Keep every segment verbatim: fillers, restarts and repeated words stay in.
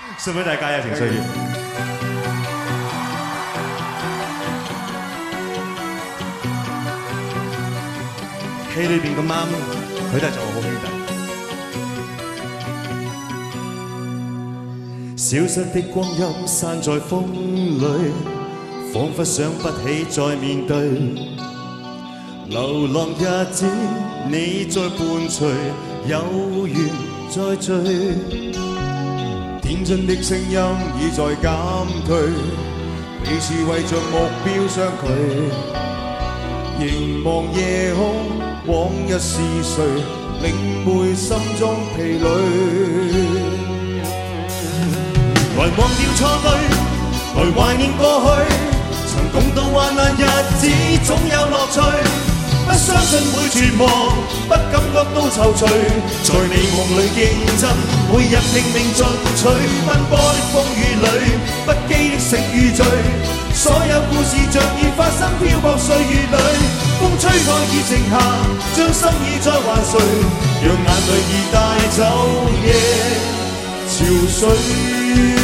送俾大家一情歲月。戲裏邊咁啱，佢都係做我好兄弟。消失的光陰散在風裏，彷彿想不起再面對。流浪日子，你在伴隨，有緣再聚。 天真的聲音已在減退，彼此為着目標相距。凝望夜空，往日是誰，領會心中疲累。 來忘掉錯對，來懷念過去，曾共度患難日子，總有樂趣。不相信會絕望，不感覺到躊躇，在你夢裏競爭，每日拼命進取，奔波的風雨裏，不羈的醒與醉，所有故事像已發生，漂泊歲月裏，風吹過熱情下，將心意再還誰，讓眼淚已帶走夜潮水。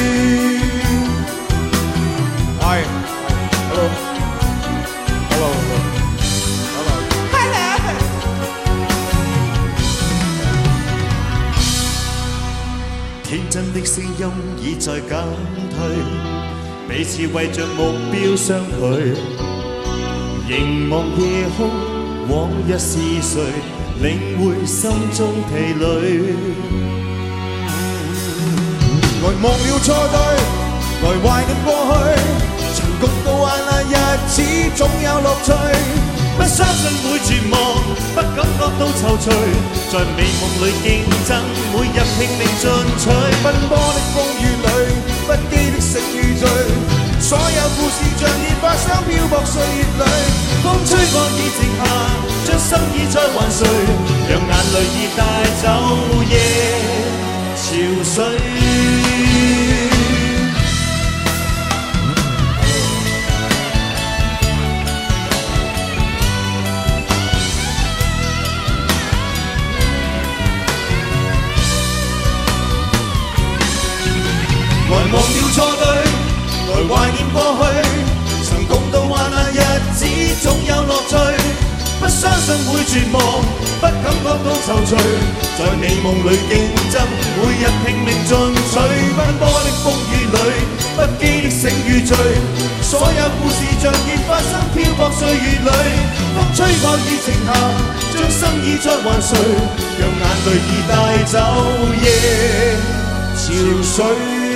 係 ，hello hello hello。 天真的聲音已在減退，彼此為着目標相距。凝望夜空，往日是誰，領會心中疲累。 來忘了錯對，來懷念過去，曾共度患難日子，總有樂趣。 不相信會絕望，不感覺到躊躇，在美夢裏競爭，每日拼命進取， 奔波的風雨裏，不羈的醒與醉，所有故事像已發生，漂泊歲月裏， 風吹過熱情下，將心意再還誰，讓眼淚已帶走夜潮水。來忘掉錯對，來懷念過去，曾共度患難日子，總有樂趣。不相信會絕望，不感覺到躊躇，在你夢裏競爭，每日拼命進取，奔波的風雨裏，不羈的醒與醉，所有故事像已發生，漂泊歲月裏，風吹過熱情下，將心意再還誰，讓眼淚已帶走夜潮水。